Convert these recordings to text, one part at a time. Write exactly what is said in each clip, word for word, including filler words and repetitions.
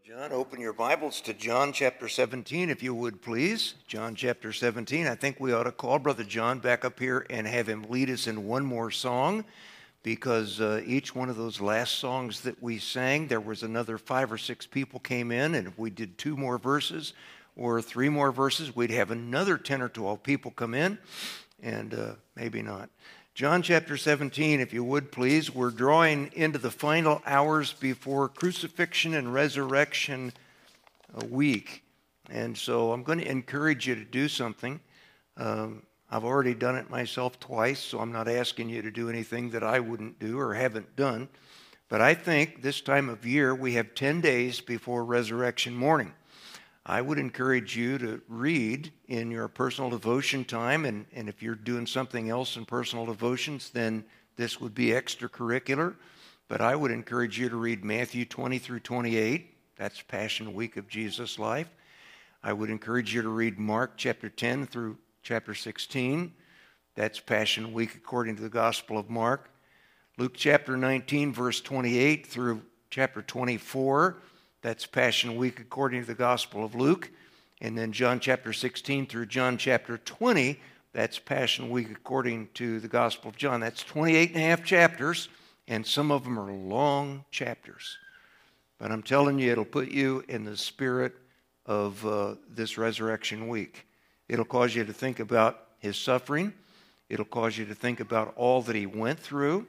John, open your Bibles to John chapter seventeen, if you would, please. John chapter seventeen. I think we ought to call Brother John back up here and have him lead us in one more song, because uh, each one of those last songs that we sang, there was another five or six people came in, and if we did two more verses or three more verses, we'd have another ten or twelve people come in, and uh, maybe not. John chapter seventeen, if you would, please. We're drawing into the final hours before crucifixion and resurrection week. And so I'm going to encourage you to do something. Um, I've already done it myself twice, so I'm not asking you to do anything that I wouldn't do or haven't done. But I think this time of year we have ten days before resurrection morning. I would encourage you to read in your personal devotion time, and, and if you're doing something else in personal devotions, then this would be extracurricular. But I would encourage you to read Matthew twenty through twenty-eight. That's Passion Week of Jesus' life. I would encourage you to read Mark chapter ten through chapter sixteen. That's Passion Week according to the Gospel of Mark. Luke chapter nineteen, verse twenty-eight through chapter twenty-four. That's Passion Week according to the Gospel of Luke. And then John chapter sixteen through John chapter twenty, that's Passion Week according to the Gospel of John. That's twenty-eight and a half chapters, and some of them are long chapters. But I'm telling you, it'll put you in the spirit of uh, this resurrection week. It'll cause you to think about his suffering. It'll cause you to think about all that he went through.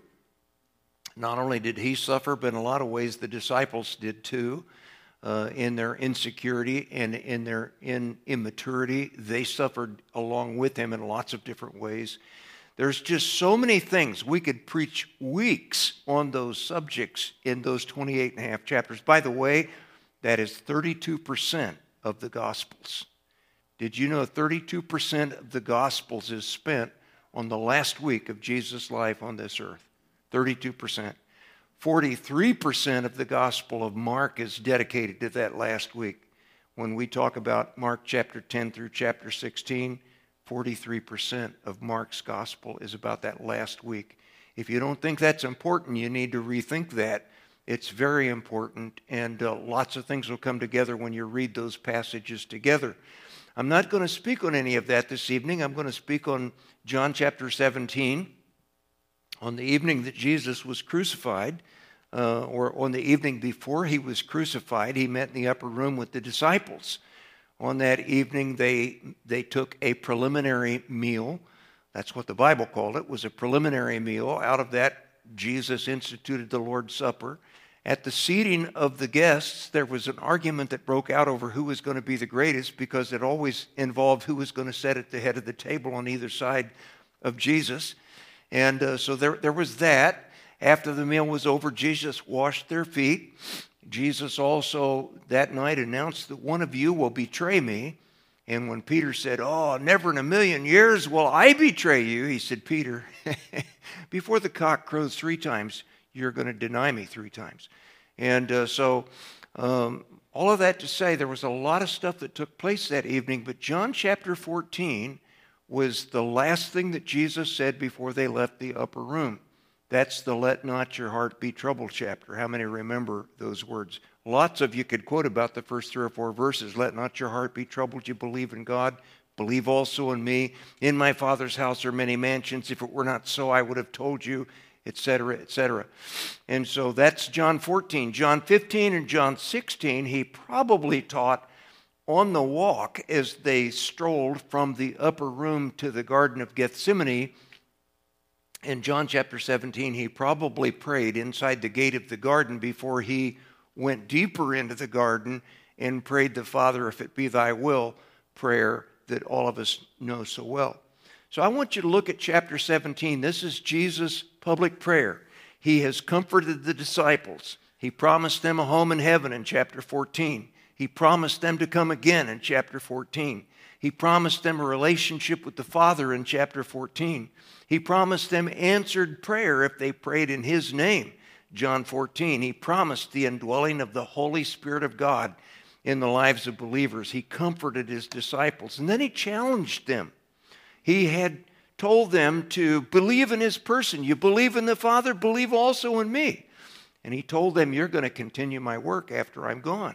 Not only did he suffer, but in a lot of ways the disciples did too. Uh, in their insecurity and in their in immaturity, they suffered along with him in lots of different ways. There's just so many things. We could preach weeks on those subjects in those twenty-eight and a half chapters. By the way, that is thirty-two percent of the Gospels. Did you know thirty-two percent of the Gospels is spent on the last week of Jesus' life on this earth? thirty-two percent. forty-three percent of the Gospel of Mark is dedicated to that last week. When we talk about Mark chapter ten through chapter sixteen, forty-three percent of Mark's Gospel is about that last week. If you don't think that's important, you need to rethink that. It's very important, and uh, lots of things will come together when you read those passages together. I'm not going to speak on any of that this evening. I'm going to speak on John chapter seventeen. On the evening that Jesus was crucified, uh, or on the evening before he was crucified, he met in the upper room with the disciples. On that evening, they they took a preliminary meal. That's what the Bible called it, was a preliminary meal. Out of that, Jesus instituted the Lord's Supper. At the seating of the guests, there was an argument that broke out over who was going to be the greatest, because it always involved who was going to sit at the head of the table on either side of Jesus. And uh, so there, there was that. After the meal was over, Jesus washed their feet. Jesus also that night announced that one of you will betray me. And when Peter said, "Oh, never in a million years will I betray you," he said, "Peter, before the cock crows three times, you're going to deny me three times." And uh, so um, all of that to say, there was a lot of stuff that took place that evening. But John chapter fourteen was the last thing that Jesus said before they left the upper room. That's the "let not your heart be troubled" chapter. How many remember those words? Lots of you could quote about the first three or four verses. "Let not your heart be troubled. You believe in God. Believe also in me. In my Father's house are many mansions. If it were not so, I would have told you," et cetera, et cetera. And so that's John fourteen. John fifteen and John sixteen, he probably taught on the walk as they strolled from the upper room to the Garden of Gethsemane. In John chapter seventeen, he probably prayed inside the gate of the garden before he went deeper into the garden and prayed the "Father, if it be thy will" prayer that all of us know so well. So I want you to look at chapter seventeen. This is Jesus' public prayer. He has comforted the disciples. He promised them a home in heaven in chapter fourteen. He promised them to come again in chapter fourteen. He promised them a relationship with the Father in chapter fourteen. He promised them answered prayer if they prayed in his name, John fourteen. He promised the indwelling of the Holy Spirit of God in the lives of believers. He comforted his disciples. And then he challenged them. He had told them to believe in his person. You believe in the Father, believe also in me. And he told them, you're going to continue my work after I'm gone.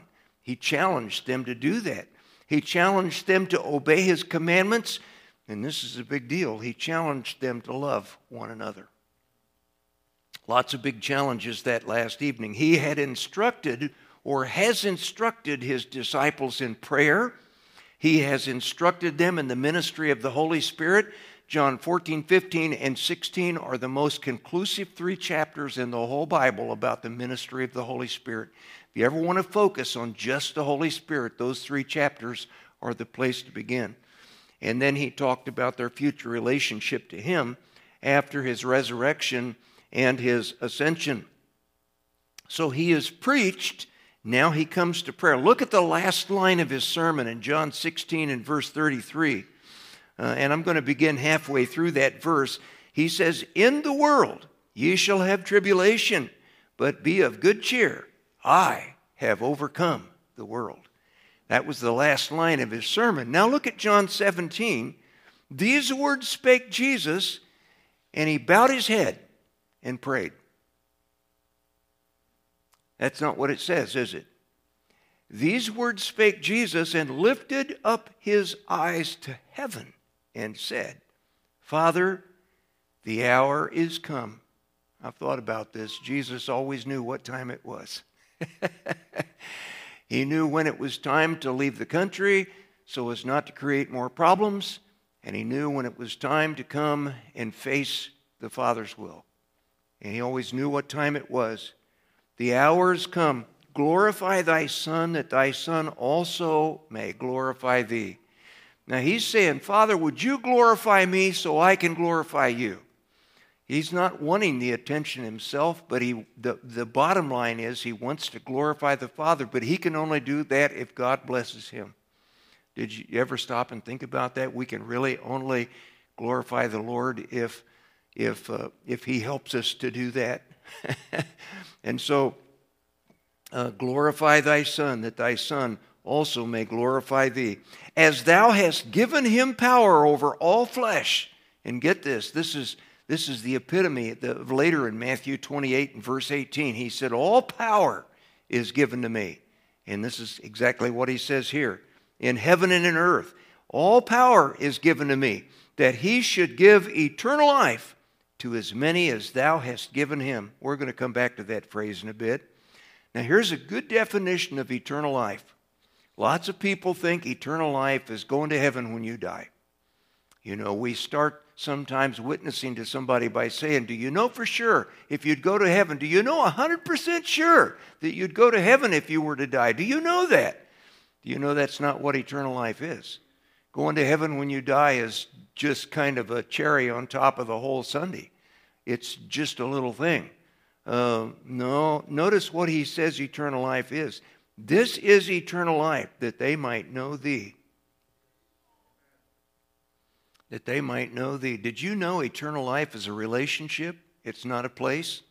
He challenged them to do that. He challenged them to obey his commandments, and this is a big deal. He challenged them to love one another. Lots of big challenges that last evening. He had instructed or has instructed his disciples in prayer. He has instructed them in the ministry of the Holy Spirit. John fourteen, fifteen, and sixteen are the most conclusive three chapters in the whole Bible about the ministry of the Holy Spirit. If you ever want to focus on just the Holy Spirit, those three chapters are the place to begin. And then he talked about their future relationship to him after his resurrection and his ascension. So he has preached. Now he comes to prayer. Look at the last line of his sermon in John sixteen and verse thirty-three. Uh, and I'm going to begin halfway through that verse. He says, "In the world ye shall have tribulation, but be of good cheer. I have overcome the world." That was the last line of his sermon. Now look at John seventeen. These words spake Jesus, and he bowed his head and prayed. That's not what it says, is it? These words spake Jesus and lifted up his eyes to heaven and said, "Father, the hour is come." I've thought about this. Jesus always knew what time it was. He knew when it was time to leave the country so as not to create more problems, and he knew when it was time to come and face the Father's will. And he always knew what time it was. The hour is come. Glorify thy Son, that thy Son also may glorify thee. Now he's saying, Father, would you glorify me so I can glorify you? He's not wanting the attention himself, but he the, the bottom line is he wants to glorify the Father, but he can only do that if God blesses him. Did you ever stop and think about that? We can really only glorify the Lord if, if, uh, if he helps us to do that. And so, uh, glorify thy Son, that thy Son also may glorify thee. As thou hast given him power over all flesh. And get this, this is this is the epitome the, later in Matthew twenty-eight and verse eighteen. He said, all power is given to me. And this is exactly what he says here. In heaven and in earth, all power is given to me, that he should give eternal life to as many as thou hast given him. We're going to come back to that phrase in a bit. Now here's a good definition of eternal life. Lots of people think eternal life is going to heaven when you die. You know, we start sometimes witnessing to somebody by saying, do you know for sure if you'd go to heaven? Do you know one hundred percent sure that you'd go to heaven if you were to die? Do you know that? Do you know that's not what eternal life is? Going to heaven when you die is just kind of a cherry on top of the whole sundae. It's just a little thing. Uh, no, notice what he says eternal life is. This is eternal life, that they might know thee. That they might know thee. Did you know eternal life is a relationship? It's not a place.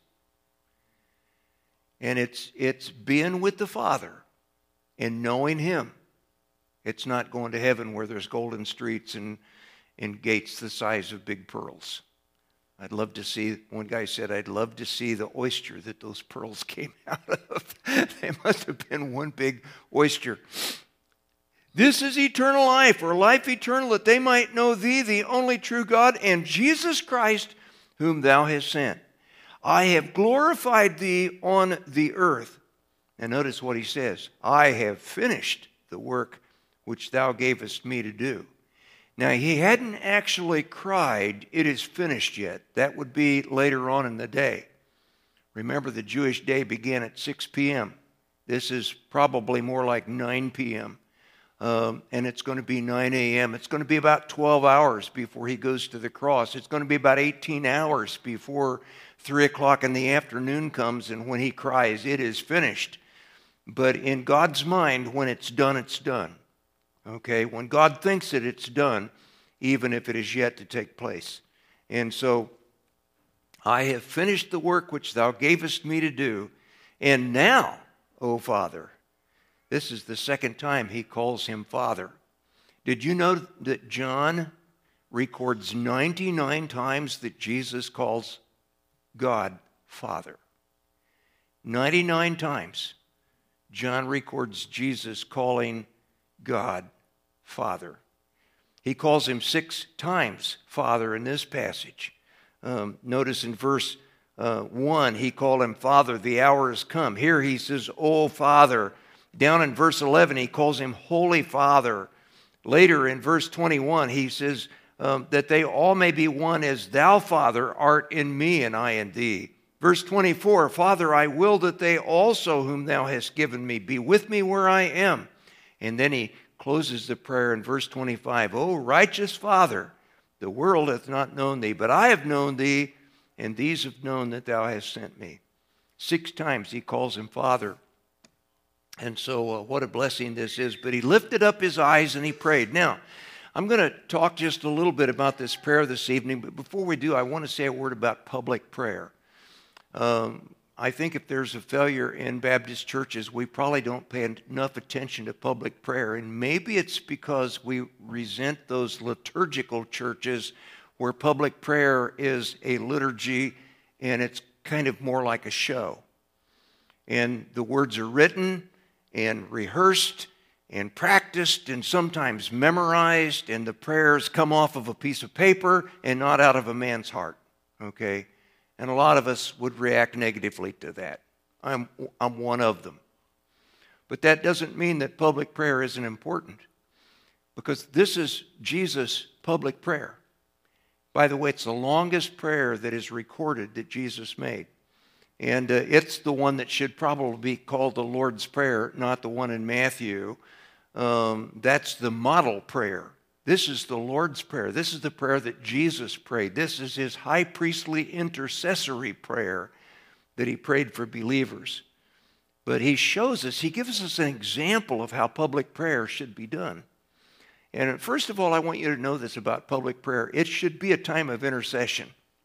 And it's it's being with the Father and knowing him. It's not going to heaven where there's golden streets and, and gates the size of big pearls. I'd love to see, one guy said, I'd love to see the oyster that those pearls came out of. They must have been one big oyster. This is eternal life, or life eternal, that they might know thee, the only true God, and Jesus Christ, whom thou hast sent. I have glorified thee on the earth. And notice what he says. I have finished the work which thou gavest me to do. Now, he hadn't actually cried, it is finished yet. That would be later on in the day. Remember, the Jewish day began at six p.m. This is probably more like nine p.m. Um, and it's going to be nine a.m. It's going to be about twelve hours before he goes to the cross. It's going to be about eighteen hours before three o'clock in the afternoon comes, and when he cries, it is finished. But in God's mind, when it's done, it's done. Okay, when God thinks it, it's done, even if it is yet to take place. And so, I have finished the work which thou gavest me to do, and now, O Father, this is the second time he calls him Father. Did you know that John records ninety-nine times that Jesus calls God Father? ninety-nine times. John records Jesus calling God Father. He calls him six times Father in this passage. Um, notice in verse uh, one, he called him Father, the hour has come. Here he says, Oh, Father. Down in verse eleven, he calls him Holy Father. Later in verse twenty-one, he says um, that they all may be one as thou, Father, art in me and I in thee. Verse twenty-four, Father, I will that they also whom thou hast given me be with me where I am. And then he closes the prayer in verse twenty-five, O righteous Father, the world hath not known thee, but I have known thee, and these have known that thou hast sent me. Six times he calls him Father. And so uh, what a blessing this is. But he lifted up his eyes and he prayed. Now, I'm going to talk just a little bit about this prayer this evening, but before we do, I want to say a word about public prayer. Um, I think if there's a failure in Baptist churches, we probably don't pay enough attention to public prayer. And maybe it's because we resent those liturgical churches where public prayer is a liturgy and it's kind of more like a show. And the words are written and rehearsed and practiced and sometimes memorized, and the prayers come off of a piece of paper and not out of a man's heart, okay? And a lot of us would react negatively to that. I'm, I'm one of them. But that doesn't mean that public prayer isn't important, because this is Jesus' public prayer. By the way, it's the longest prayer that is recorded that Jesus made. And uh, it's the one that should probably be called the Lord's Prayer, not the one in Matthew. Um, that's the model prayer. This is the Lord's Prayer. This is the prayer that Jesus prayed. This is his high priestly intercessory prayer that he prayed for believers. But he shows us, he gives us an example of how public prayer should be done. And first of all, I want you to know this about public prayer. It should be a time of intercession.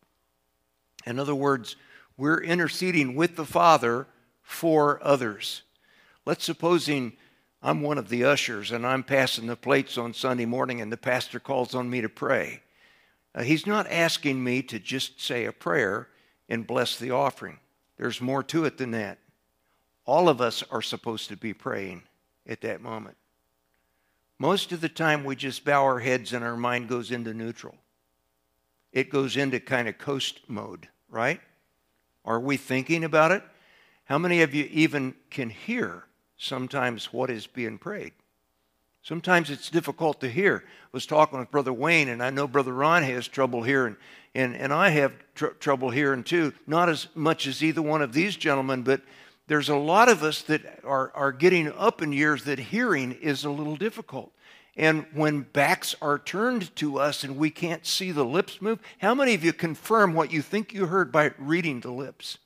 In other words, we're interceding with the Father for others. Let's supposing I'm one of the ushers and I'm passing the plates on Sunday morning and the pastor calls on me to pray. Uh, he's not asking me to just say a prayer and bless the offering. There's more to it than that. All of us are supposed to be praying at that moment. Most of the time we just bow our heads and our mind goes into neutral. It goes into kind of coast mode, right? Are we thinking about it? How many of you even can hear sometimes what is being prayed? Sometimes it's difficult to hear. I was talking with Brother Wayne, and I know Brother Ron has trouble hearing, and, and I have tr- trouble hearing too. Not as much as either one of these gentlemen, but there's a lot of us that are, are getting up in years that hearing is a little difficult. And when backs are turned to us and we can't see the lips move, how many of you confirm what you think you heard by reading the lips?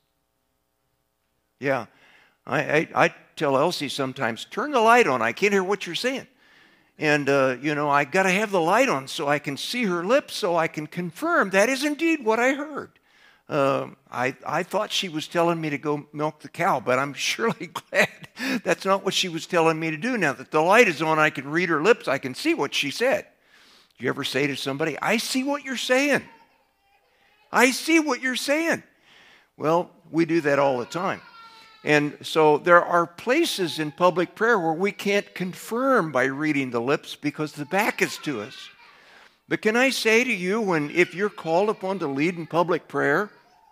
Yeah. I, I, I tell Elsie sometimes, turn the light on. I can't hear what you're saying. And, uh, you know, I got to have the light on so I can see her lips so I can confirm that is indeed what I heard. Um, I, I thought she was telling me to go milk the cow, but I'm surely glad that's not what she was telling me to do. Now that the light is on, I can read her lips. I can see what she said. Do you ever say to somebody, I see what you're saying. I see what you're saying. Well, we do that all the time. And so there are places in public prayer where we can't confirm by reading the lips because the back is to us. But can I say to you, when if you're called upon to lead in public prayer,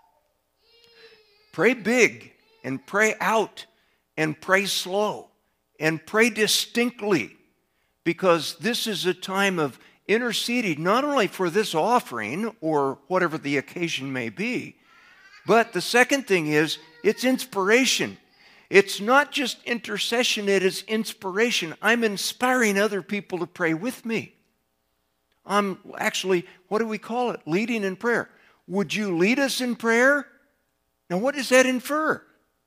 pray big and pray out and pray slow and pray distinctly, because this is a time of interceding not only for this offering or whatever the occasion may be, but the second thing is it's inspiration. It's not just intercession, it is inspiration. I'm inspiring other people to pray with me. I'm actually, what do we call it? Leading in prayer. Would you lead us in prayer? Now, what does that infer?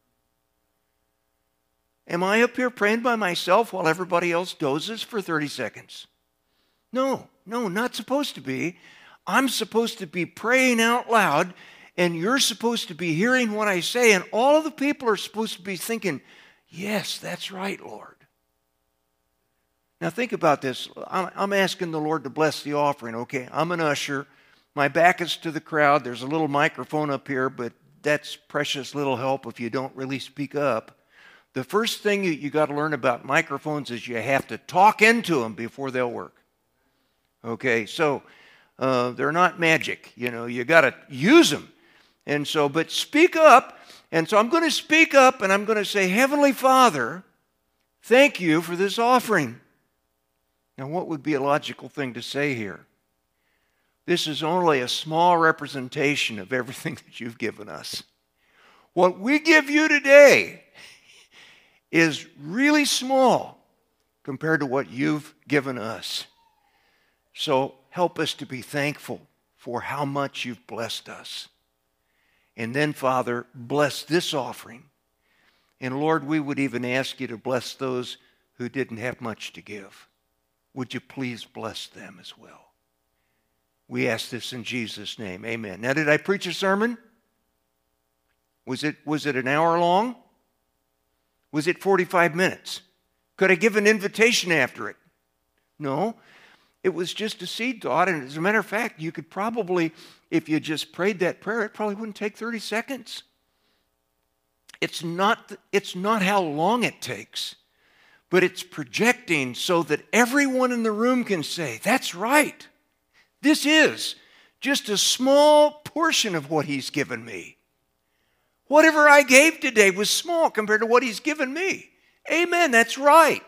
Am I up here praying by myself while everybody else dozes for thirty seconds? No, no, not supposed to be. I'm supposed to be praying out loud, and you're supposed to be hearing what I say, and all of the people are supposed to be thinking, yes, that's right, Lord. Now think about this. I'm, I'm asking the Lord to bless the offering, okay? I'm an usher. My back is to the crowd. There's a little microphone up here, but that's precious little help if you don't really speak up. The first thing you, you got to learn about microphones is you have to talk into them before they'll work. Okay, so uh, they're not magic. You know, you got to use them. And so, but speak up. And so I'm going to speak up and I'm going to say, Heavenly Father, thank you for this offering. Now, what would be a logical thing to say here? This is only a small representation of everything that you've given us. What we give you today is really small compared to what you've given us. So help us to be thankful for how much you've blessed us. And then, Father, bless this offering. And Lord, we would even ask you to bless those who didn't have much to give. Would you please bless them as well? We ask this in Jesus' name. Amen. Now, did I preach a sermon? Was it, was it an hour long? Was it forty-five minutes? Could I give an invitation after it? No. It was just a seed thought. And as a matter of fact, you could probably, if you just prayed that prayer, it probably wouldn't take thirty seconds. It's not, it's not how long it takes, but it's projecting so that everyone in the room can say, that's right. This is just a small portion of what he's given me. Whatever I gave today was small compared to what he's given me. Amen, that's right.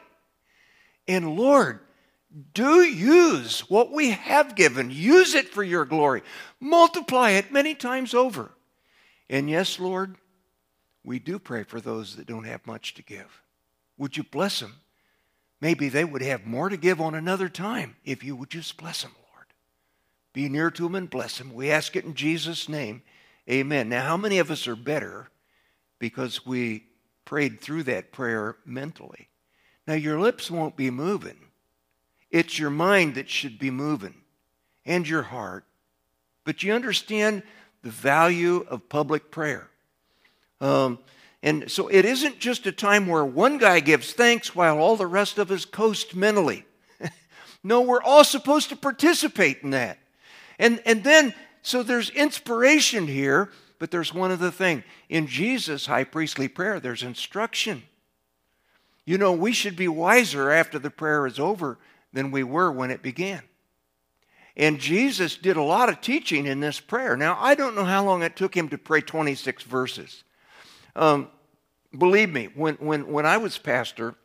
And Lord, do use what we have given. Use it for your glory. Multiply it many times over. And yes, Lord, we do pray for those that don't have much to give. Would you bless them? Maybe they would have more to give on another time if you would just bless them, Lord. Be near to them and bless them. We ask it in Jesus' name. Amen. Now, how many of us are better because we prayed through that prayer mentally? Now, your lips won't be moving. It's your mind that should be moving and your heart. But you understand the value of public prayer. Um, and so it isn't just a time where one guy gives thanks while all the rest of us coast mentally. No, we're all supposed to participate in that. And, and then, so there's inspiration here, but there's one other thing. In Jesus' high priestly prayer, there's instruction. You know, we should be wiser after the prayer is over than we were when it began. And Jesus did a lot of teaching in this prayer. Now, I don't know how long it took him to pray twenty-six verses. Um, believe me, when, when, when I was pastor,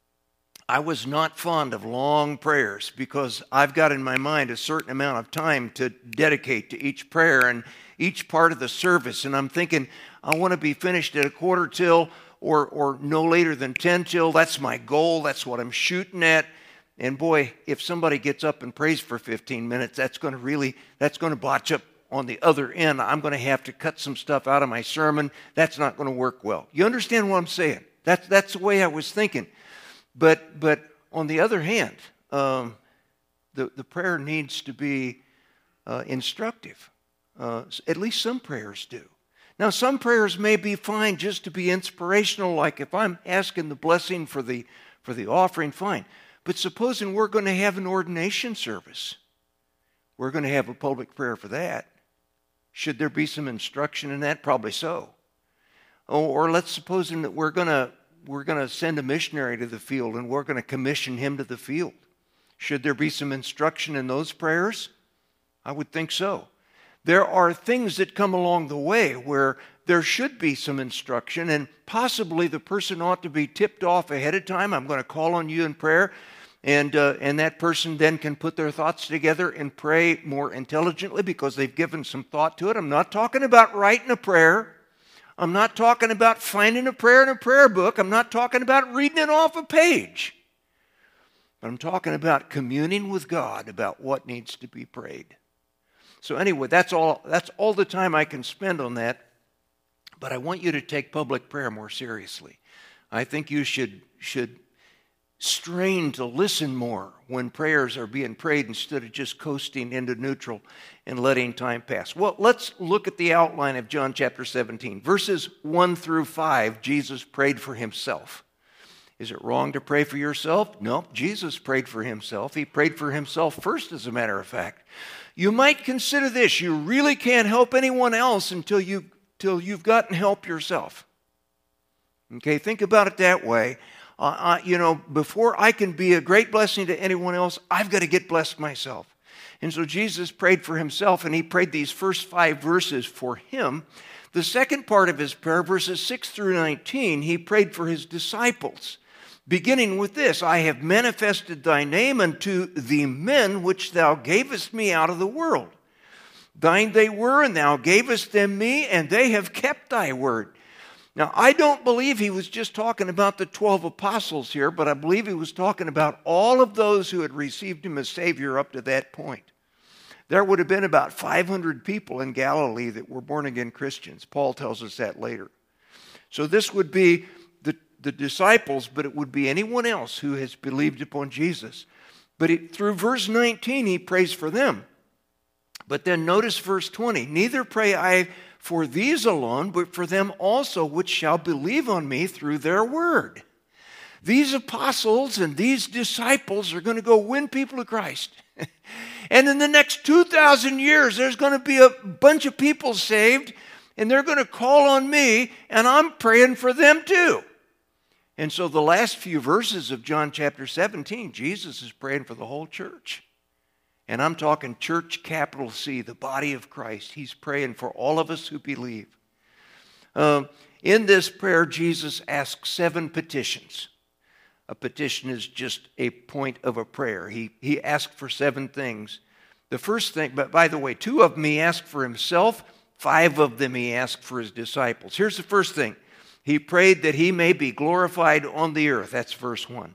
I was not fond of long prayers because I've got in my mind a certain amount of time to dedicate to each prayer and each part of the service. And I'm thinking, I want to be finished at a quarter till or, or no later than ten till. That's my goal. That's what I'm shooting at. And boy, if somebody gets up and prays for fifteen minutes, that's going to really, that's going to botch up on the other end. I'm going to have to cut some stuff out of my sermon. That's not going to work well. You understand what I'm saying? That's, that's the way I was thinking. But but on the other hand, um, the, the prayer needs to be uh, instructive. Uh, at least some prayers do. Now, some prayers may be fine just to be inspirational, like if I'm asking the blessing for the for the offering, fine. But supposing we're going to have an ordination service, we're going to have a public prayer for that. Should there be some instruction in that? Probably so. Or, or let's suppose that we're going to we're going to send a missionary to the field and we're going to commission him to the field. Should there be some instruction in those prayers? I would think so. There are things that come along the way where there should be some instruction, and possibly the person ought to be tipped off ahead of time. I'm going to call on you in prayer, and uh, and that person then can put their thoughts together and pray more intelligently because they've given some thought to it. I'm not talking about writing a prayer. I'm not talking about finding a prayer in a prayer book. I'm not talking about reading it off a page. But I'm talking about communing with God about what needs to be prayed. So anyway, that's all, that's all the time I can spend on that. But I want you to take public prayer more seriously. I think you should, should strain to listen more when prayers are being prayed instead of just coasting into neutral and letting time pass. Well, let's look at the outline of John chapter seventeen. Verses one through five, Jesus prayed for himself. Is it wrong to pray for yourself? No, Jesus prayed for himself. He prayed for himself first, as a matter of fact. You might consider this. You really can't help anyone else until, you, until you've gotten help yourself. Okay, think about it that way. Uh, I, you know, before I can be a great blessing to anyone else, I've got to get blessed myself. And so Jesus prayed for himself, and he prayed these first five verses for him. The second part of his prayer, verses six through nineteen, he prayed for his disciples, beginning with this: I have manifested thy name unto the men which thou gavest me out of the world. Thine they were, and thou gavest them me, and they have kept thy word. Now, I don't believe he was just talking about the twelve apostles here, but I believe he was talking about all of those who had received him as Savior up to that point. There would have been about five hundred people in Galilee that were born-again Christians. Paul tells us that later. So this would be the, the disciples, but it would be anyone else who has believed upon Jesus. But it, through verse nineteen, he prays for them. But then notice verse twenty. Neither pray I for these alone, but for them also which shall believe on me through their word. These apostles and these disciples are going to go win people to Christ. And in the next two thousand years, there's going to be a bunch of people saved, and they're going to call on me, and I'm praying for them too. And so the last few verses of John chapter seventeen, Jesus is praying for the whole church. And I'm talking church, capital C, the body of Christ. He's praying for all of us who believe. Uh, in this prayer, Jesus asks seven petitions. A petition is just a point of a prayer. He, he asked for seven things. The first thing, but by the way, two of them he asked for himself. Five of them he asked for his disciples. Here's the first thing. He prayed that he may be glorified on the earth. That's verse one.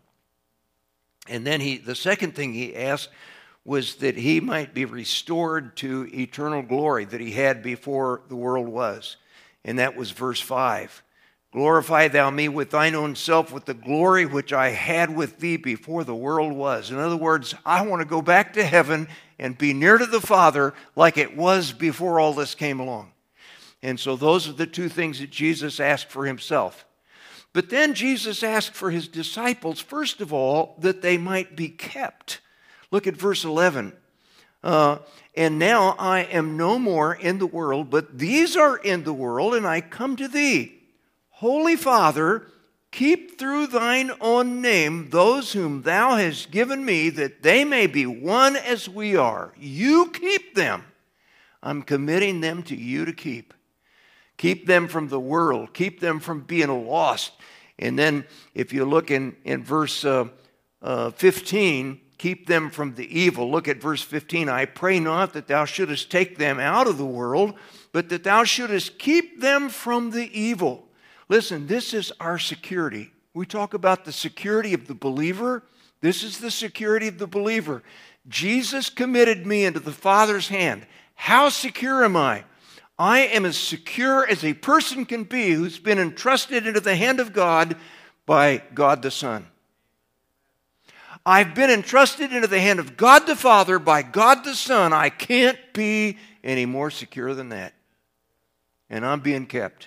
And then he, the second thing he asked was that he might be restored to eternal glory that he had before the world was. And that was verse five. Glorify thou me with thine own self, with the glory which I had with thee before the world was. In other words, I want to go back to heaven and be near to the Father like it was before all this came along. And so those are the two things that Jesus asked for himself. But then Jesus asked for his disciples, first of all, that they might be kept. Look at verse eleven. Uh, and now I am no more in the world, but these are in the world, and I come to thee. Holy Father, keep through thine own name those whom thou hast given me, that they may be one as we are. You keep them. I'm committing them to you to keep. Keep them from the world. Keep them from being lost. And then if you look in, in verse uh, uh, fifteen, keep them from the evil. Look at verse fifteen. I pray not that thou shouldest take them out of the world, but that thou shouldest keep them from the evil. Listen, this is our security. We talk about the security of the believer. This is the security of the believer. Jesus committed me into the Father's hand. How secure am I? I am as secure as a person can be who's been entrusted into the hand of God by God the Son. I've been entrusted into the hand of God the Father by God the Son. I can't be any more secure than that. And I'm being kept.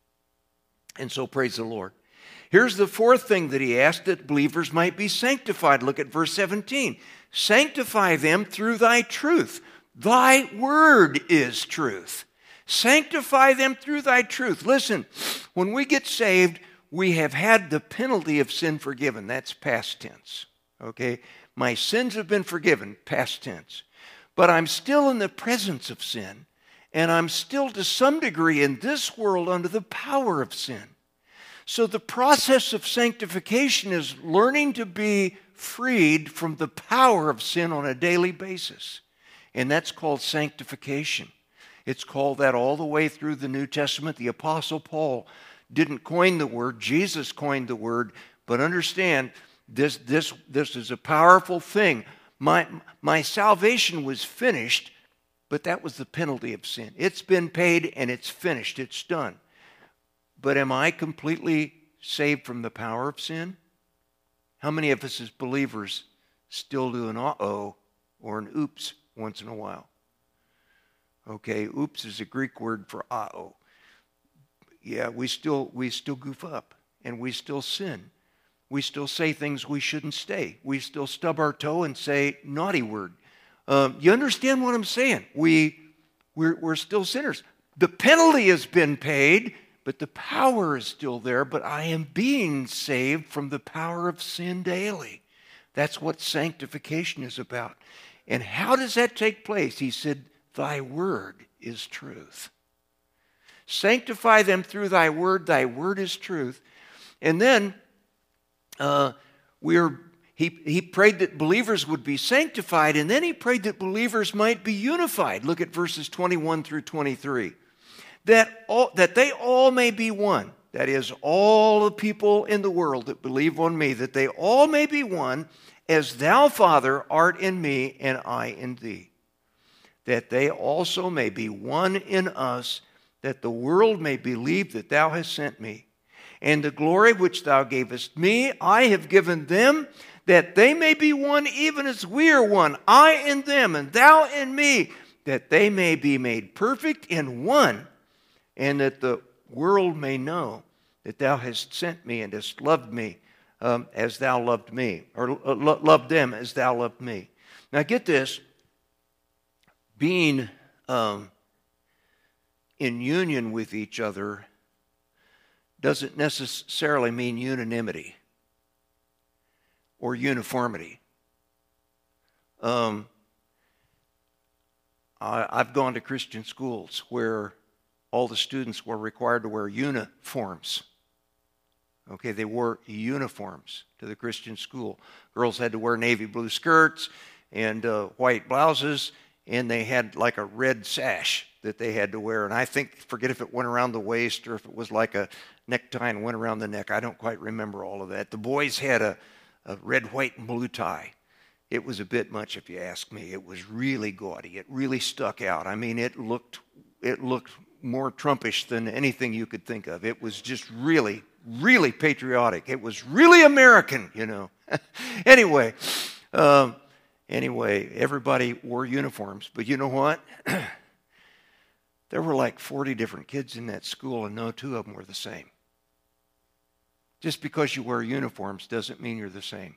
And so praise the Lord. Here's the fourth thing that he asked, that believers might be sanctified. Look at verse seventeen. Sanctify them through thy truth. Thy word is truth. Sanctify them through thy truth. Listen, when we get saved, we have had the penalty of sin forgiven. That's past tense. Okay? My sins have been forgiven, past tense. But I'm still in the presence of sin. And I'm still to some degree in this world under the power of sin. So the process of sanctification is learning to be freed from the power of sin on a daily basis. And that's called sanctification. It's called that all the way through the New Testament. The Apostle Paul didn't coin the word. Jesus coined the word. But understand, this, this, this is a powerful thing. My, my salvation was finished, but that was the penalty of sin. It's been paid and it's finished. It's done. But am I completely saved from the power of sin? How many of us as believers still do an uh-oh or an oops once in a while? Okay, oops is a Greek word for uh-oh. Yeah, we still, we still goof up and we still sin. We still say things we shouldn't say. We still stub our toe and say naughty word. Um, you understand what I'm saying? We, we're, we're still sinners. The penalty has been paid, but the power is still there, but I am being saved from the power of sin daily. That's what sanctification is about. And how does that take place? He said, thy word is truth. Sanctify them through thy word. Thy word is truth. And then uh, we're he, he prayed that believers would be sanctified, and then he prayed that believers might be unified. Look at verses twenty-one through twenty-three. That, all, that they all may be one. That is, all the people in the world that believe on me, that they all may be one, as thou, Father, art in me, and I in thee. That they also may be one in us, that the world may believe that thou hast sent me. And the glory which thou gavest me, I have given them, that they may be one even as we are one, I in them, and thou in me, that they may be made perfect in one, and that the world may know that thou hast sent me and hast loved me um, as thou loved me, or uh, lo- loved them as thou loved me. Now get this, being um, in union with each other doesn't necessarily mean unanimity or uniformity. Um, I, I've gone to Christian schools where all the students were required to wear uniforms. Okay, they wore uniforms to the Christian school. Girls had to wear navy blue skirts and uh, white blouses, and they had like a red sash that they had to wear. And I think, forget if it went around the waist or if it was like a necktie and went around the neck. I don't quite remember all of that. The boys had a, a red, white, and blue tie. It was a bit much if you ask me. It was really gaudy. It really stuck out. I mean, it looked it looked more Trumpish than anything you could think of. It was just really, really patriotic. It was really American, you know. anyway, um, anyway, everybody wore uniforms. But you know what? There were like forty different kids in that school, and no two of them were the same. Just because you wear uniforms doesn't mean you're the same.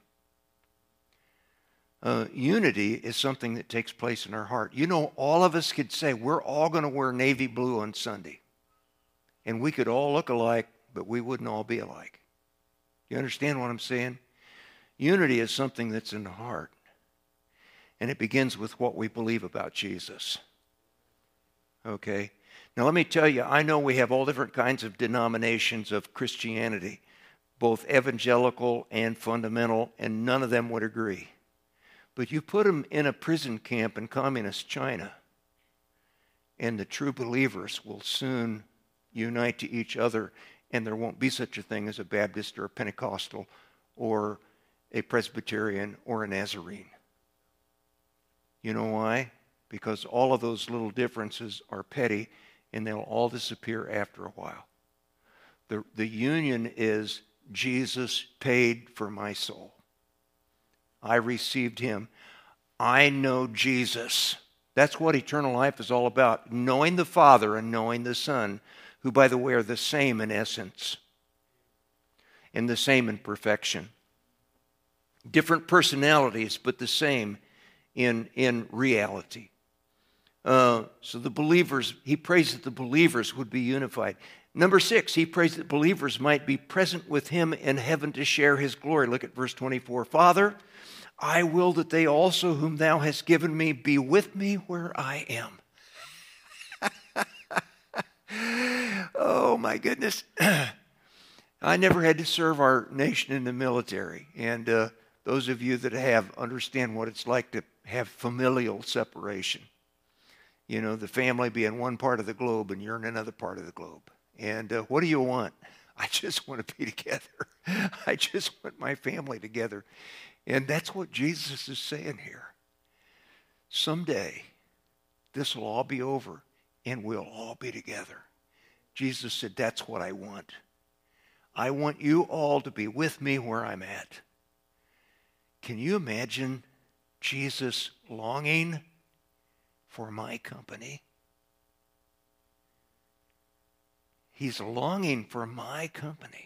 Uh, unity is something that takes place in our heart. You know, all of us could say we're all going to wear navy blue on Sunday. And we could all look alike, but we wouldn't all be alike. You understand what I'm saying? Unity is something that's in the heart. And it begins with what we believe about Jesus. Okay? Now let me tell you, I know we have all different kinds of denominations of Christianity, both evangelical and fundamental, and none of them would agree. But you put them in a prison camp in communist China, and the true believers will soon unite to each other, and there won't be such a thing as a Baptist or a Pentecostal or a Presbyterian or a Nazarene. You know why? Because all of those little differences are petty, and they'll all disappear after a while. The, the union is Jesus paid for my soul. I received him. I know Jesus. That's what eternal life is all about. Knowing the Father and knowing the Son, who, by the way, are the same in essence and the same in perfection. Different personalities, but the same in, in reality. Uh, so the believers, he prays that the believers would be unified. Number six, he prays that believers might be present with him in heaven to share his glory. Look at verse twenty-four. Father, I will that they also whom thou hast given me be with me where I am. Oh, my goodness. I never had to serve our nation in the military. And uh, those of you that have understand what it's like to have familial separation. You know, the family be in one part of the globe and you're in another part of the globe. And uh, what do you want? I just want to be together. I just want my family together. And that's what Jesus is saying here. Someday, this will all be over and we'll all be together. Jesus said, that's what I want. I want you all to be with me where I'm at. Can you imagine Jesus longing for my company? He's longing for my company.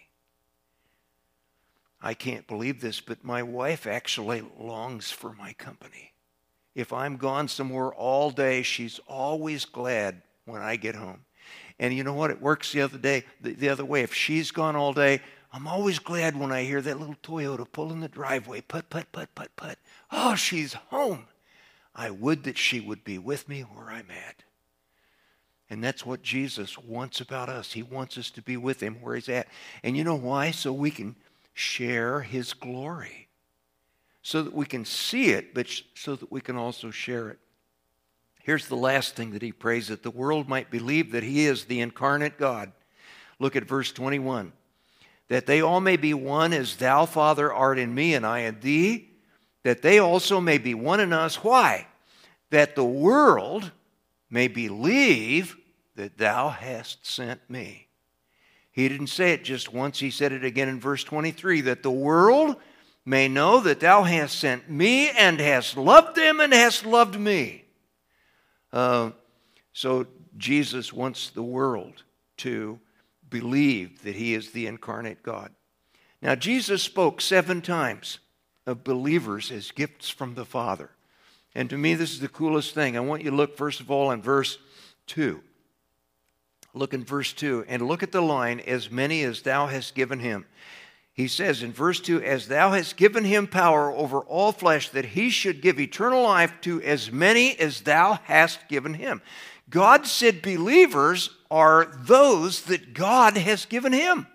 I can't believe this, but my wife actually longs for my company. If I'm gone somewhere all day, she's always glad when I get home. And you know what? It works the other day, the, the other way. If she's gone all day, I'm always glad when I hear that little Toyota pull in the driveway. Put, put, put, put, put. Oh, she's home. I would that she would be with me where I'm at. And that's what Jesus wants about us. He wants us to be with him where he's at. And you know why? So we can share his glory. So that we can see it, but so that we can also share it. Here's the last thing that he prays, that the world might believe that he is the incarnate God. Look at verse twenty-one. That they all may be one as thou, Father, art in me and I in thee, that they also may be one in us. Why? That the world may believe that thou hast sent me. He didn't say it just once. He said it again in verse twenty-three, that the world may know that thou hast sent me and hast loved them and hast loved me. Uh, so Jesus wants the world to believe that he is the incarnate God. Now, Jesus spoke seven times of believers as gifts from the Father. And to me, this is the coolest thing. I want you to look, first of all, in verse two. Look in verse two, and look at the line, as many as thou hast given him. He says in verse two, as thou hast given him power over all flesh, that he should give eternal life to as many as thou hast given him. God said believers are those that God has given him.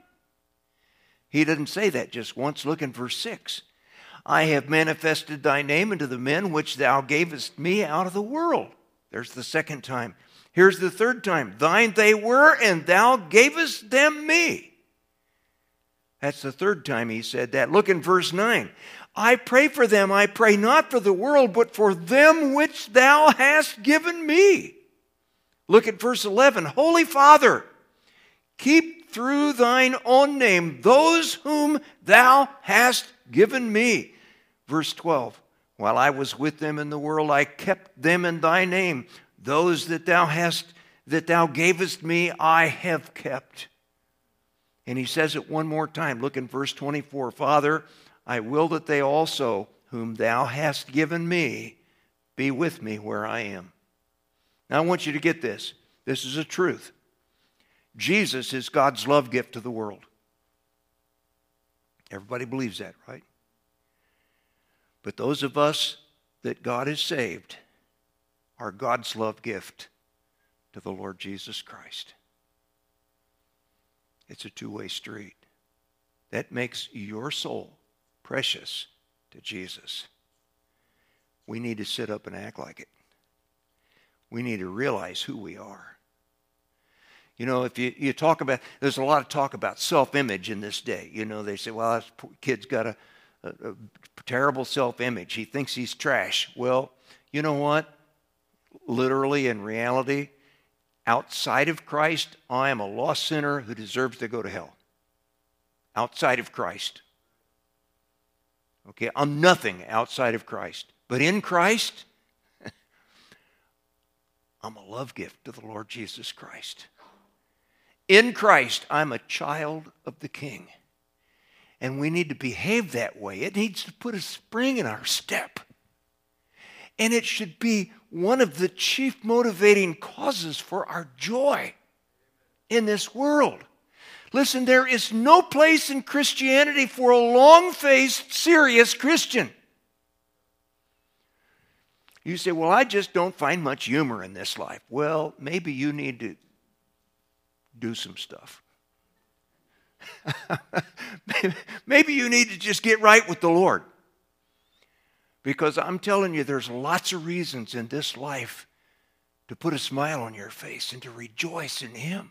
He didn't say that just once. Look in verse six. I have manifested thy name unto the men which thou gavest me out of the world. There's the second time. Here's the third time. Thine they were, and thou gavest them me. That's the third time he said that. Look in verse nine. I pray for them. I pray not for the world, but for them which thou hast given me. Look at verse eleven. Holy Father, keep through thine own name those whom thou hast given me. Verse twelve. While I was with them in the world, I kept them in thy name. Those that thou hast, that thou gavest me, I have kept. And he says it one more time. Look in verse twenty-four. Father, I will that they also, whom thou hast given me, be with me where I am. Now I want you to get this. This is a truth. Jesus is God's love gift to the world. Everybody believes that, right? But those of us that God has saved are God's love gift to the Lord Jesus Christ. It's a two-way street. That makes your soul precious to Jesus. We need to sit up and act like it. We need to realize who we are. You know, if you, you talk about, there's a lot of talk about self-image in this day. You know, they say, well, this kid's got a, a, a terrible self-image. He thinks he's trash. Well, you know what? Literally, in reality, outside of Christ, I am a lost sinner who deserves to go to hell. Outside of Christ. Okay, I'm nothing outside of Christ. But in Christ, I'm a love gift to the Lord Jesus Christ. In Christ, I'm a child of the King. And we need to behave that way. It needs to put a spring in our step. And it should be one of the chief motivating causes for our joy in this world. Listen, there is no place in Christianity for a long-faced, serious Christian. You say, well, I just don't find much humor in this life. Well, maybe you need to do some stuff. Maybe you need to just get right with the Lord. Because I'm telling you, there's lots of reasons in this life to put a smile on your face and to rejoice in Him.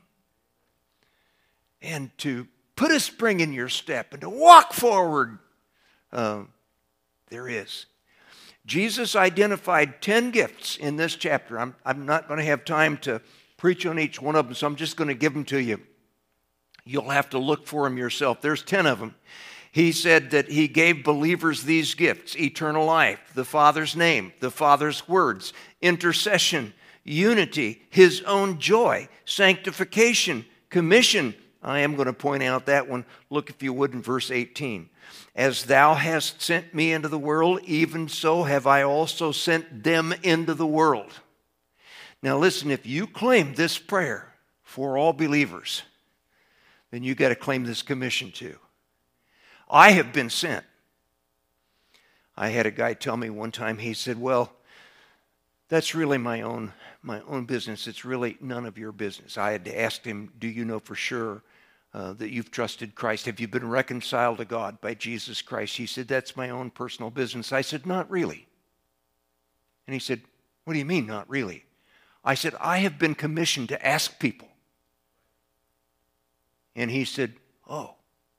And to put a spring in your step and to walk forward. Um, there is. Jesus identified ten gifts in this chapter. I'm, I'm not going to have time to preach on each one of them, so I'm just going to give them to you. You'll have to look for them yourself. There's ten of them. He said that He gave believers these gifts: eternal life, the Father's name, the Father's words, intercession, unity, His own joy, sanctification, commission. I am going to point out that one. Look, if you would, in verse eighteen. As thou hast sent me into the world, even so have I also sent them into the world. Now listen, if you claim this prayer for all believers, then you got to claim this commission too. I have been sent. I had a guy tell me one time, he said, well, that's really my own my own business. It's really none of your business. I had to ask him, do you know for sure uh, that you've trusted Christ? Have you been reconciled to God by Jesus Christ? He said, that's my own personal business. I said, not really. And he said, what do you mean, not really? I said, I have been commissioned to ask people. And he said, oh.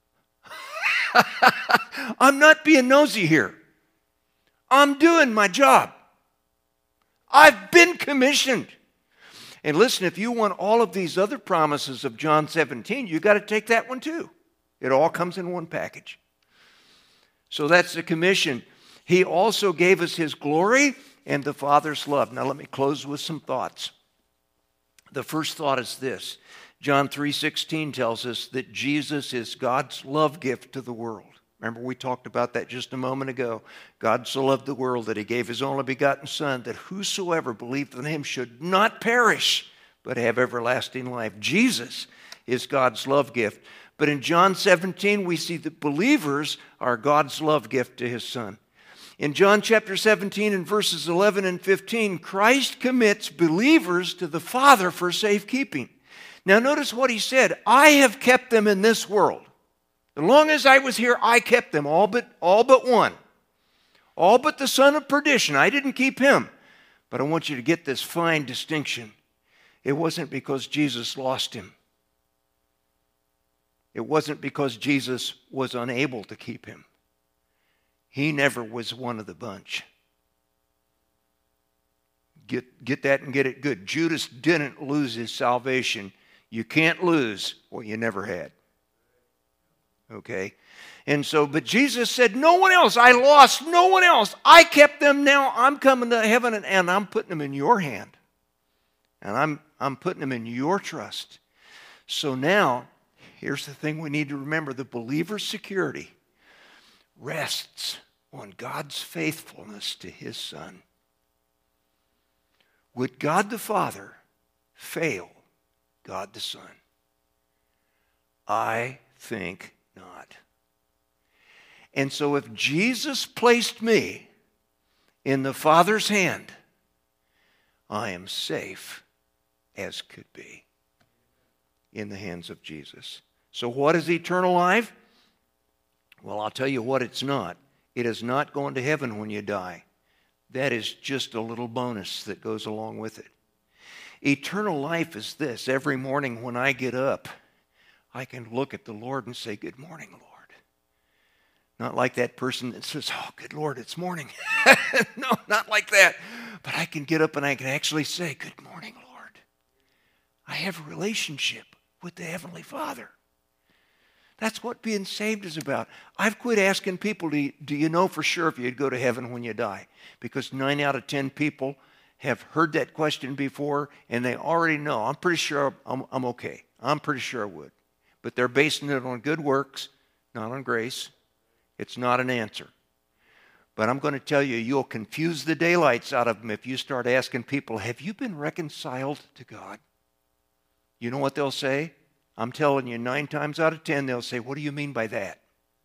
I'm not being nosy here. I'm doing my job. I've been commissioned. And listen, if you want all of these other promises of John seventeen, you've got to take that one too. It all comes in one package. So that's the commission. He also gave us his glory and the Father's love. Now let me close with some thoughts. The first thought is this. John three sixteen tells us that Jesus is God's love gift to the world. Remember, we talked about that just a moment ago. God so loved the world that he gave his only begotten Son, that whosoever believed in him should not perish, but have everlasting life. Jesus is God's love gift. But in John seventeen, we see that believers are God's love gift to his Son. In John chapter seventeen and verses eleven and fifteen, Christ commits believers to the Father for safekeeping. Now notice what he said, I have kept them in this world. As long as I was here, I kept them, all but, all but one. All but the son of perdition. I didn't keep him. But I want you to get this fine distinction. It wasn't because Jesus lost him. It wasn't because Jesus was unable to keep him. He never was one of the bunch. Get, get that and get it good. Judas didn't lose his salvation. You can't lose what you never had. Okay? And so, but Jesus said, no one else. I lost no one else. I kept them. Now I'm coming to heaven and, and I'm putting them in your hand. And I'm, I'm putting them in your trust. So now, here's the thing we need to remember. The believer's security rests on God's faithfulness to his Son. Would God the Father fail God the Son? I think not. And so if Jesus placed me in the Father's hand, I am safe as could be in the hands of Jesus. So what is eternal life? Well, I'll tell you what it's not. It is not going to heaven when you die. That is just a little bonus that goes along with it. Eternal life is this. Every morning when I get up, I can look at the Lord and say, good morning, Lord. Not like that person that says, oh, good Lord, it's morning. No, not like that. But I can get up and I can actually say, good morning, Lord. I have a relationship with the Heavenly Father. That's what being saved is about. I've quit asking people, do you, do you know for sure if you'd go to heaven when you die? Because nine out of ten people have heard that question before and they already know. I'm pretty sure I'm, I'm okay. I'm pretty sure I would. But they're basing it on good works, not on grace. It's not an answer. But I'm going to tell you, you'll confuse the daylights out of them if you start asking people, have you been reconciled to God? You know what they'll say? I'm telling you, nine times out of ten, they'll say, what do you mean by that?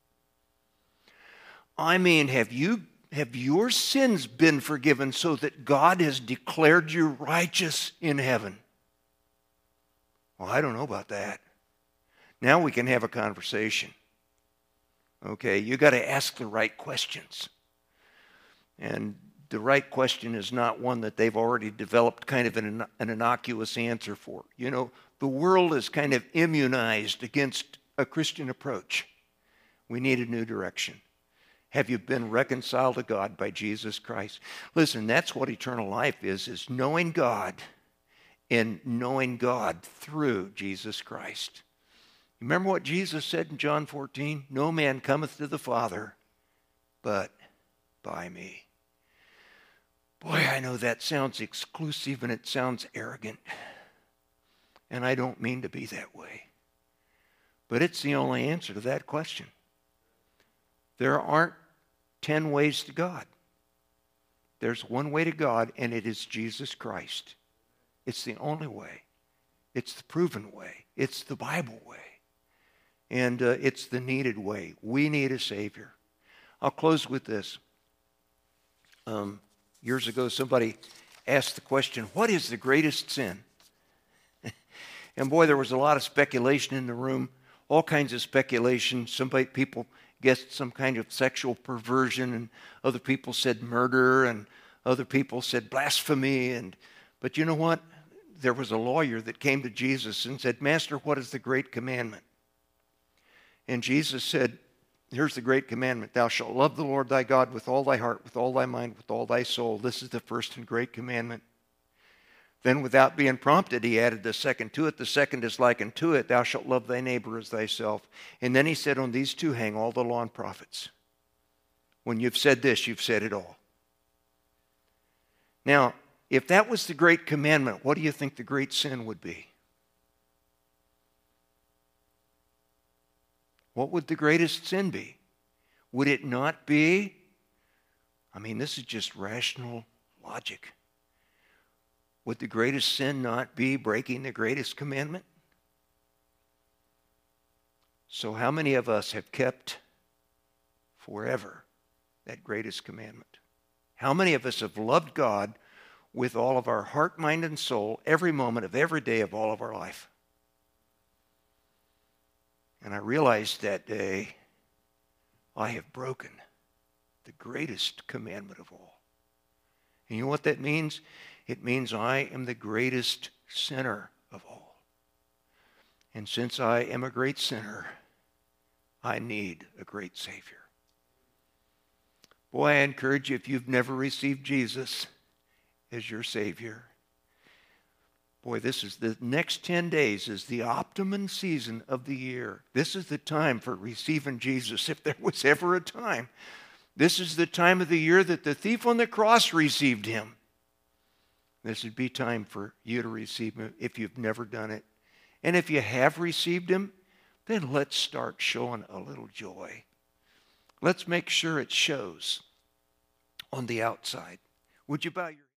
I mean, have you have your sins been forgiven so that God has declared you righteous in heaven? Well, I don't know about that. Now we can have a conversation. Okay, you got to ask the right questions. And the right question is not one that they've already developed kind of an, an innocuous answer for. You know, the world is kind of immunized against a Christian approach. We need a new direction. Have you been reconciled to God by Jesus Christ? Listen, that's what eternal life is, is knowing God and knowing God through Jesus Christ. Remember what Jesus said in John fourteen? No man cometh to the Father but by me. Boy, I know that sounds exclusive and it sounds arrogant. And I don't mean to be that way. But it's the only answer to that question. There aren't ten ways to God. There's one way to God, and it is Jesus Christ. It's the only way. It's the proven way. It's the Bible way. And uh, it's the needed way. We need a Savior. I'll close with this. Um, years ago, somebody asked the question, what is the greatest sin? And boy, there was a lot of speculation in the room, all kinds of speculation. Some people guessed some kind of sexual perversion, and other people said murder, and other people said blasphemy. And but you know what? There was a lawyer that came to Jesus and said, Master, what is the great commandment? And Jesus said, here's the great commandment. Thou shalt love the Lord thy God with all thy heart, with all thy mind, with all thy soul. This is the first and great commandment. Then without being prompted, he added the second to it. The second is like unto it. Thou shalt love thy neighbor as thyself. And then he said, on these two hang all the law and prophets. When you've said this, you've said it all. Now, if that was the great commandment, what do you think the great sin would be? What would the greatest sin be? Would it not be? I mean, this is just rational logic. Would the greatest sin not be breaking the greatest commandment? So how many of us have kept forever that greatest commandment? How many of us have loved God with all of our heart, mind, and soul every moment of every day of all of our life? And I realized that day I have broken the greatest commandment of all. And you know what that means? It means I am the greatest sinner of all. And since I am a great sinner, I need a great Savior. Boy, I encourage you, if you've never received Jesus as your Savior, boy, this is the next ten days is the optimum season of the year. This is the time for receiving Jesus, if there was ever a time. This is the time of the year that the thief on the cross received him. This would be time for you to receive him if you've never done it. And if you have received him, then let's start showing a little joy. Let's make sure it shows on the outside. Would you bow your